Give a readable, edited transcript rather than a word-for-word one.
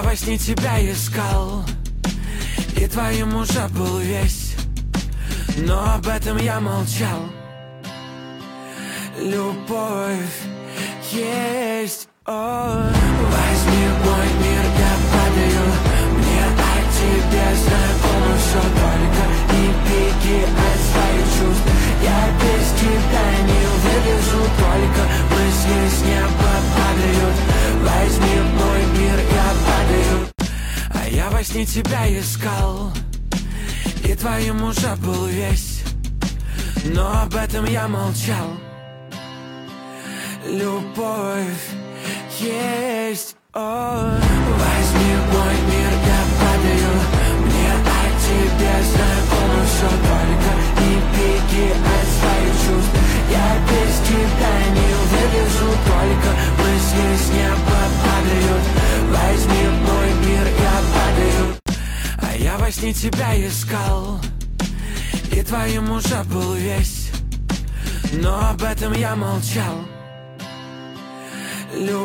я во сне тебя искал, и твоим уже был весь, но об этом я молчал. Любовь есть, возьми мой мир, я падаю, мне о тебе знаю полно все, только не беги от своих чувств. Я без тебя не вылезу, только мысли с неба падают. Возьми мой мир, я падаю, а я во сне тебя искал, и твоим уже был весь, но об этом я молчал. Любовь есть, возьми мой мир, я падаю, мне о тебе знаю полно все, только не беги от своих чувств. Я без тебя не вылезу, только мысли с неба падают. Возьми мой мир, я падаю, а я во сне тебя искал, и твоим уже был весь, но об этом я молчал.